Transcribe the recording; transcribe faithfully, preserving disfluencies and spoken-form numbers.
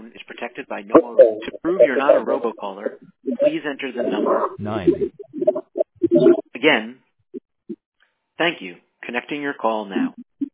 phone is protected by no... To prove you're not a robocaller, please enter the number nine. Again, thank you. Connecting your call now.